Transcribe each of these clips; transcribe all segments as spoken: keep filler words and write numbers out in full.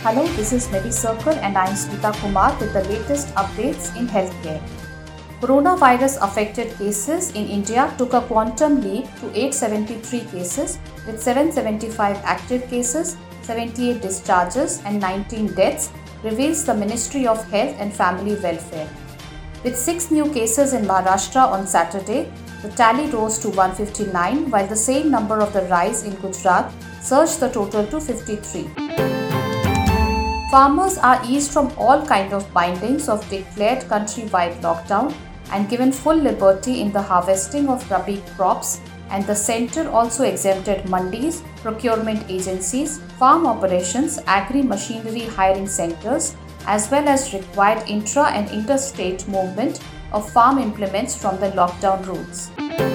Hello, this is MediCircle and I am Smita Kumar with the latest updates in healthcare. Coronavirus affected cases in India took a quantum leap to eight hundred seventy-three cases with seven hundred seventy-five active cases, seventy-eight discharges and nineteen deaths, reveals the Ministry of Health and Family Welfare. With six new cases in Maharashtra on Saturday, the tally rose to one hundred fifty-nine, while the same number of the rise in Gujarat surged the total to fifty-three. Farmers are eased from all kinds of bindings of declared countrywide lockdown and given full liberty in the harvesting of Rabi crops, and the centre also exempted mandis, procurement agencies, farm operations, agri-machinery hiring centres, as well as required intra and interstate movement of farm implements from the lockdown routes.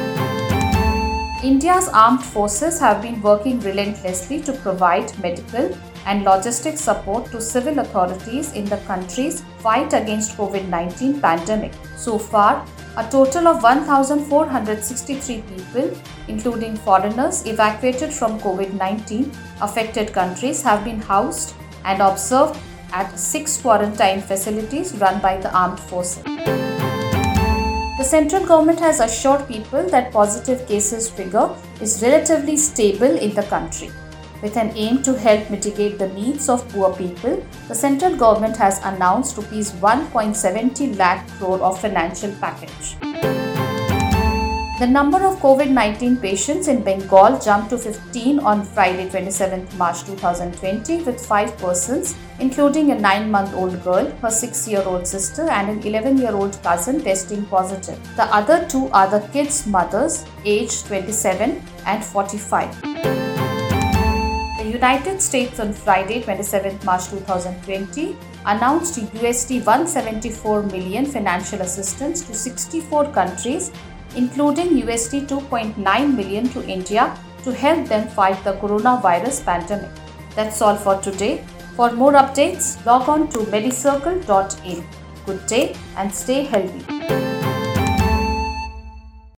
India's armed forces have been working relentlessly to provide medical and logistic support to civil authorities in the country's fight against COVID nineteen pandemic. So far, a total of one thousand four hundred sixty-three people, including foreigners evacuated from COVID nineteen affected countries, have been housed and observed at six quarantine facilities run by the armed forces. The central government has assured people that positive cases figure is relatively stable in the country. With an aim to help mitigate the needs of poor people, the central government has announced rupees one point seven zero lakh crore of financial package. The number of COVID nineteen patients in Bengal jumped to fifteen on Friday, twenty-seventh March two thousand twenty, with five persons, including a nine-month-old girl, her six-year-old sister and an eleven-year-old cousin testing positive. The other two are the kids' mothers, aged twenty-seven and forty-five. The United States on Friday, twenty-seventh March two thousand twenty, announced U S D one hundred seventy-four million financial assistance to sixty-four countries, including U S D two point nine million to India, to help them fight the coronavirus pandemic. That's all for today. For more updates, log on to medicircle dot in. Good day and stay healthy.